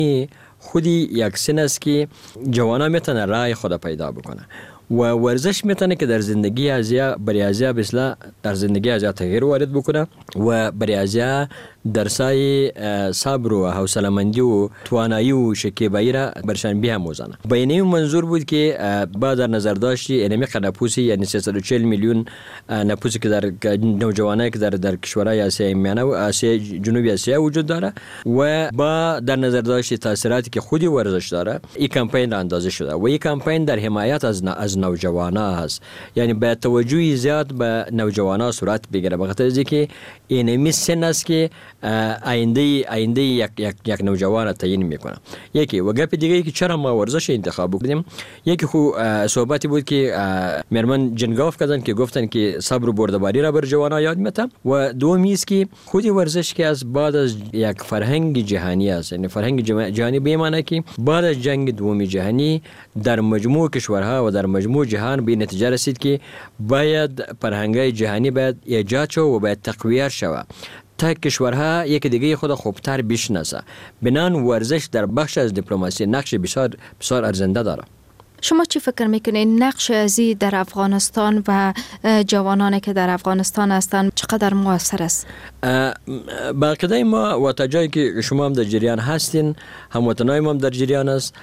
خودی یک سن است که جوانان میتونه رای خود پیدا بکنه و ورزش میتونه که در زندگی ازیا برای ازیا بسلا در زندگی ازیا تغییر وارد بکنه و برای ازیا درسای صبر و حوصله‌مندی و توانایی و شکیبایی را برشان بیاموزانه. با این منظور بود که با در نظر داشتی انمی نفوسی یعنی 340 میلیون نفوسی که در نوجوانایی که در کشورهای آسیای میانه و آسیای جنوبی آسیا وجود داره و با در نظر داشتی تاثیراتی که خودی ورزش داره، این کمپین را اندازه شده و این کمپین در حمایت از نوجوانا هست. یعنی با توجهی زیاد به نوجوانا صورت بگیره، بخاطر از اینکه اینمی سن است که آینده یک نوجوان تعیین میکنه. یکی و گپ دیگه که چرا ما ورزش انتخاب کردیم، یکی خو صحبتی بود که مرمن جنگاف کردن که گفتن که صبر و بردباری را بر جوانان یاد میده و دومی است که خود ورزش که از بعد از یک فرهنگ جهانی است، یعنی فرهنگ جهانی به معنی که بعد از جنگ دوم جهانی در مجموع کشورها و در مجموع جهان به نتیجه رسید که باید فرهنگ‌های جهانی باید ایجاد شود و باید تقویت شود تا کشورها یک دیگه خود خوبتر بشناسه. بنان ورزش در بخش از دیپلماسی نقش بسیار ارزنده داره. شما چی فکر میکنید نقش ازی در افغانستان و جوانانی که در افغانستان هستند چقدر موثر است؟ باقیده ما و تا جایی که شما هم در جریان هستین، هموطنای ما هم در جریان است،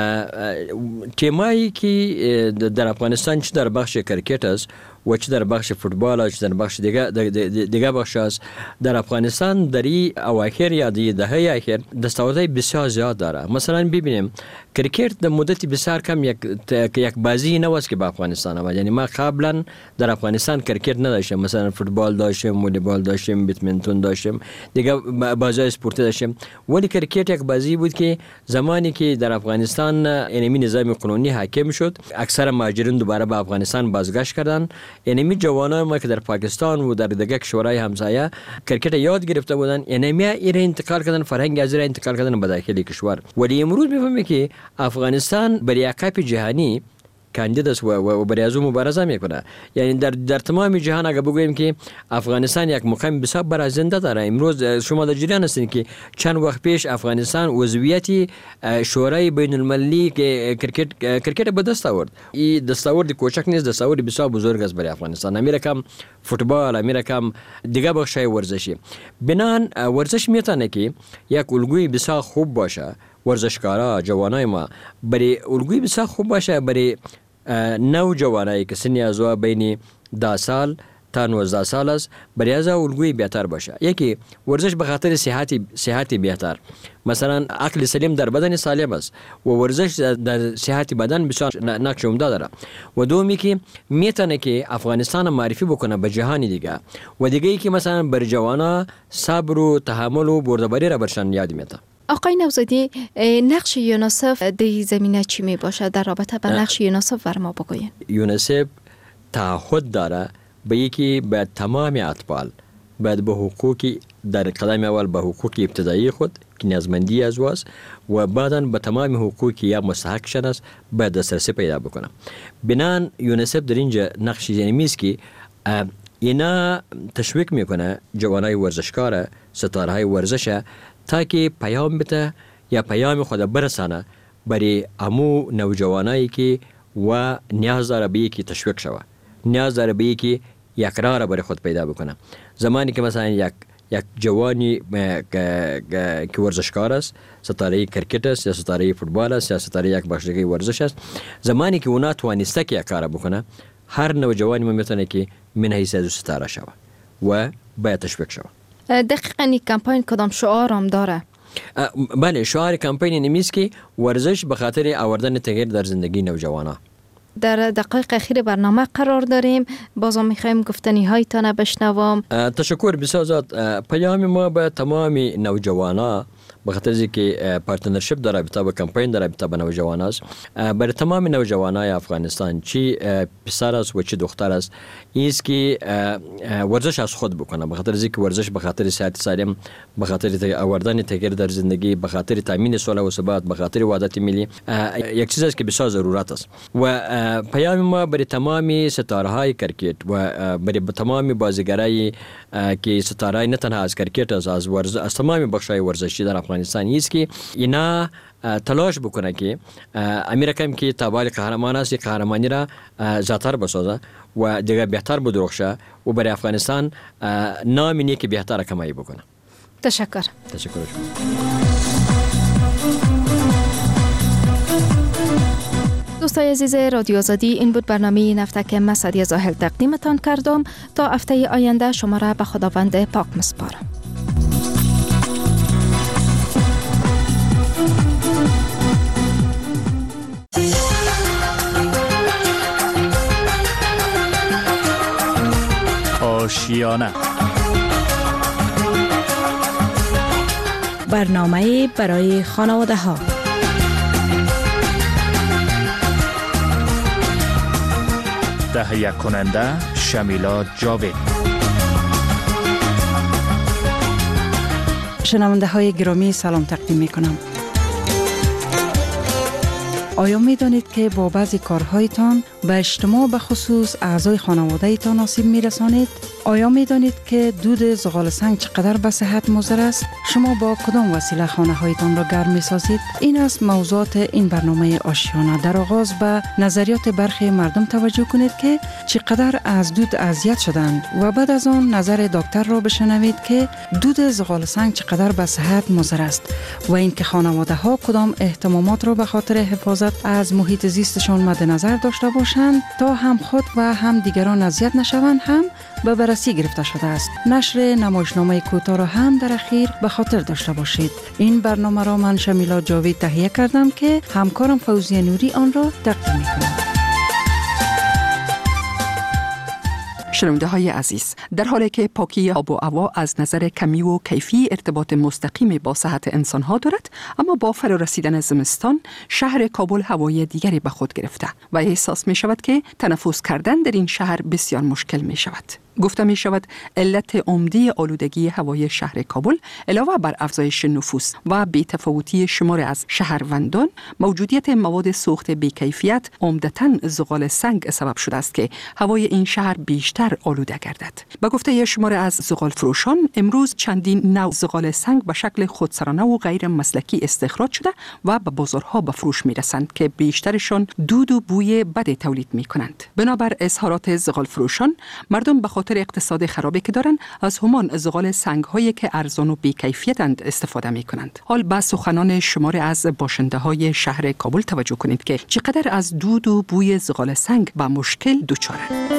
تیمایی که در افغانستان چه در بخش کرکت است و چه در بخش فوتبال است، در بخش دیگه بخش است، در افغانستان در این اواخر یا دهه اخیر دستاوردهای بسیار زیاد داره. مثلا ببینیم کرکت در مدت بسیار کم یک بازی نوست که با افغانستان آمد. یعنی ما قبلا در افغانستان کرکت نداشتیم، مثلا فوتبال داشتیم، والیبال داشتیم، بدمینتون داشتیم، دیگه بازی اسپورتی داشتیم، ولی کرکت یک بازی بود که زمانی که در افغانستان اینمی نظام قانونی حاکم شد، اکثر مهاجرین دوباره به افغانستان بازگشت کردن. اینمی جوانان ما که در پاکستان و در دیگه کشورهای همسایه کرکت یاد گرفته بودن، اینمی ایره انتقال کردن، فرهنگ از ایره انتقال کردن به داخل کشور. ولی امروز میفهمیم که افغانستان برای کاپ جهانی کاندید است و برای از مبارزه میکنه. یعنی در تمام جهان اگر بگوییم که افغانستان یک مقام بسیار برازنده داره. امروز شما در جریان هستین که چند وقت پیش افغانستان عضویت شورای بین المللی که کرکت به دست آورد. این دستاورد کوچک نیست، دستاورد بسیار بزرگ است برای افغانستان. امیرکم فوتبال، امیرکم دیگه بخشای ورزشی. بنان ورزش میتونه که یک الگوی بسیار خوب باشه. ورزشکارا جوانای ما برای الگوی بسیار خوب باشه برای نوجوانایی که سنی از بین 10 سال تا 19 سال است، برای از الگوی بهتر باشه. یکی ورزش به خاطر صحت بهتر، مثلا عقل سلیم در بدن سالم است و ورزش در صحت بدن بسیار نقش عمده داره. و دومی که میتونه که افغانستان معرفی بکنه به جهان دیگه و دیگه ای که مثلا بر جوانا صبر و تحمل و بردباری را برشان یاد میده. آقای نوزادی، نقش یونیسف در زمینه چی می باشه؟ در رابطه با نقش یونیسف فرما بگوین. یونیسف تعهد داره به یکی به تمام اطفال باید به حقوقی در قدم اول به حقوق ابتدایی خود که نیازمندی از واست و بعداً به تمام حقوقی یا مستحق شناس باید دسترسی پیدا بکنه. بنان یونیسف در اینجا نقش اینمی است که اینا تشویق میکنه جوانای ورزشکار، ستارهای ورزش، تا که پیام بده یا پیام خود برسانه برای امو نوجوانایی که و نیاز داره به یکی تشویق شود، نیاز داره به یکی یک راه را برای خود پیدا بکنه. زمانی که مثلا یک جوانی که ورزشکار است، ستاره کرکت است یا ستاره فوتبال است یا ستاره یک بخشی ورزش است، زمانی که اونا توانسته که یک کار بکنه، هر نوجوانی میتونه که من حیث از ستاره شود و باید تشویق شود. دقیقاً این کمپین کدام شعار هم داره؟ بله، شعار کمپین نمیست که ورزش به خاطر آوردن تغییر در زندگی نوجوانا. در دقایق اخیر برنامه قرار داریم، بازم میخوایم گفتنی هایتان بشنوم. تشکر بسیار زیاد. پیام ما به تمام نوجوانا به خاطر اینکه پارتنرشیپ در رابطه با کمپین در رابطه با نوجوان است، برای تمام نوجوانای افغانستان چی پسر است و چی دختر است، است که ورزش از خود بکنه. به خاطر اینکه ورزش به خاطر صحت سالم، به خاطر آوردن تغییر در زندگی، به خاطر تامین صلح و ثبات، به خاطر وحدت ملی یک چیز است که بسیار ضرورت است. و پیام ما برای تمام ستاره‌های کرکت و برای تمام بازیگرای که ستاره‌ای نه تنها از کرکت از تمام بخش‌های ورزشی در افغانستان افغانستان است که اینا تلاش بکنه که امیر کم که تابال قهرمان است قهرمانی را زیاتر بسازه و دیگه بهتر بدرخشه و برای افغانستان نام نیک بهتر کمایی بکنه. تشکر شما. دوستای عزیز رادیو آزادی، این بود برنامه نفتک مسعدی زاهل تقدیمتان کردم. تا هفته آینده شما را به خداوند پاک میسپارم. آشیانه، برنامه برای خانواده ها. تهیه کننده شمیلا جاوید. شنونده های گرامی سلام تقدیم می کنم. آیا می دانید که با بعضی کارهایتان به اجتماع به خصوص اعضای خانواده ایتان آسیب می رسانید؟ آیا می دانید که دود زغال سنگ چقدر به صحت مضر است؟ شما با کدام وسیله خانه هایتان را گرم می سازید؟ این است موضوعات این برنامه آشیانه. در آغاز به نظریات برخی مردم توجه کنید که چقدر از دود اذیت شدند و بعد از آن نظر دکتر را بشنوید که دود زغال سنگ چقدر به صحت مضر است و اینکه خانواده ها کدام اهتمامات را به خاطر حفاظت از محیط زیستشان مد نظر داشته باشند تا هم خود و هم دیگران اذیت نشوند هم به بررسی گرفته شده است. نشر نمایشنامه کوتاه را هم در اخیر به خاطر داشته باشید. این برنامه را من شمیلا جاوید تهیه کردم که همکارم فوزیه نوری آن را تقدیم می‌کنم. شنونده های عزیز، در حالی که پاکی آب و هوا از نظر کمی و کیفی ارتباط مستقیمی با صحت انسان ها دارد، اما با فرا رسیدن زمستان شهر کابل هوای دیگری به خود گرفته و احساس می شود که تنفس کردن در این شهر بسیار مشکل می شود. گفته می شود علت عمده آلودگی هوای شهر کابل علاوه بر افزایش نفوس و بی‌تفاوتی شمار از شهروندان، موجودیت مواد سوخت بی‌کیفیت عمدتاً زغال سنگ سبب شده است که هوای این شهر بیشتر آلوده گردد. به گفته شمار از زغال فروشان، امروز چندین نوع زغال سنگ به شکل خودسرانه و غیر مسلکی استخراج شده و به بازارها به فروش می رسند که بیشترشان دود و بوی بد تولید می کنند. بنابر اظهارات زغال فروشان، مردم به خاطر اقتصاد خرابی که دارند از همان زغال سنگ هایی که ارزان و بی‌کیفیتند استفاده می کنند. حال به سخنان شمار از باشنده های شهر کابل توجه کنید که چقدر از دود و بوی زغال سنگ به مشکل دچارند.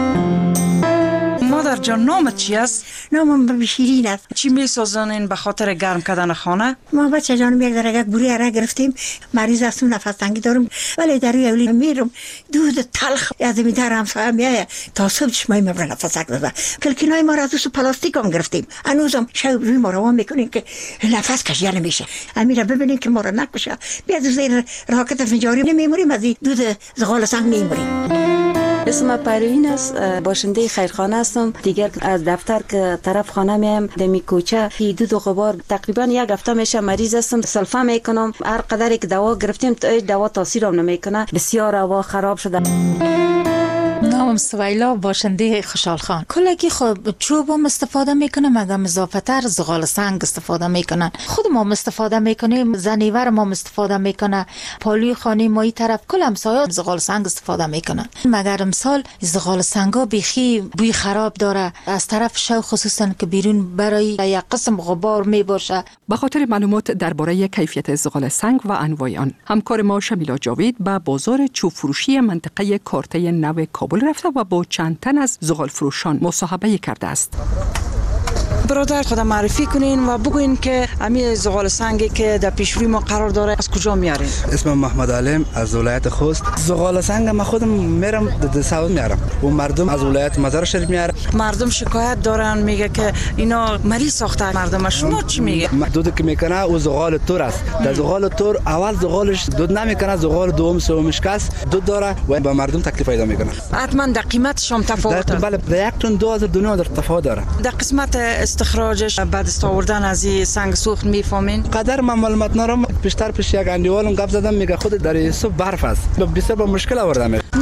مادر جان، نامت چی است؟ نامم شیرین است. چی می‌سازانین به خاطر گرم کردن خانه؟ ما بچه جانم یک درگه گوری اره گرفتیم، مریض هستم، نفس تنگی دارم، ولی در روی اولی میرم دود تلخ از می در همسایه میایه تا صبح چشمای میبره نفس تنگ داره. کلکینای ما را از دوست پلاستیک هم گرفتیم، هنوزم شب روی ما روان میکنیم که نفس کشیده نمیشه. امیره ببینین که ما را نکشه، بیاد زیر راکت فنجاری نمیموریم، از این دود زغال سنگ میموریم. اسم پروین است، باشنده خیرخانه هستم. دیگر از دفتر که طرف خانه میام دمی کوچه دود و غبار تقریبا یک هفته میشه مریض هستم، سلفه میکنم، هر قدری که دوا گرفتیم دوا تاثیرم نمیکنه، بسیار هوا خراب شده. نامم سویلا، باشنده خوشحال خان. کلگی خب چوب هم استفاده میکنم، اگه اضافه تر زغال سنگ استفاده میکنن. خود ما استفاده میکنیم، زنیور ما استفاده میکنه، پالوی خانه ما این طرف کل همسایه زغال سنگ استفاده میکنن. مگر امسال زغال سنگا بیخی بوی خراب داره، از طرف شو خصوصا که بیرون برای یک قسم غبار میباشه. به خاطر معلومات درباره کیفیت زغال سنگ و انواع آن، همکار ما شمیلا جاوید به بازار چوب فروشی منطقه کارته نو کابل رفته و با چند تن از زغال فروشان مصاحبه کرده است. برادر خودم معرفی کنین و بگوین که امی زغال سنگی که در پیشروی ما قرار داره از کجا میارین؟ اسمم محمد علیم از ولایت خوست. زغال سنگ ما خودم میرم در سعود میارم و مردم از ولایت مزار شریف میارن. مردم شکایت دارن، میگه که اینا مریض ساخته مردم. شما چی میگه؟ دود که میکنه او زغال تور است. در زغال تور اول زغالش دود نمیکنه، زغال دوم سومش کس دود داره و به مردم تکلیف پیدا میکنه. حتما در قیمتش هم تفاوت داره. بله، در یک تن 2200 تفاوت داره. در قسمت استخراجش بعد از آوردن از این سنگ سوخت میفهمین؟ قدر من معلومات ندارم. پیش یک اندیوالم گپ زدم، میگه خود در صبح برف است، بسیار با مشکل آورده میشه.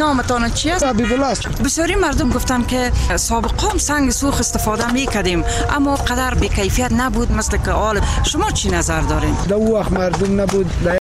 نامتان چی است؟ حبیب است. بسیاری مردم گفتن که سابقا سنگ سوخت استفاده میکردیم اما قدر به کیفیت نبود مثل که حال. شما چی نظر دارین؟ دو وقت مردم نبود.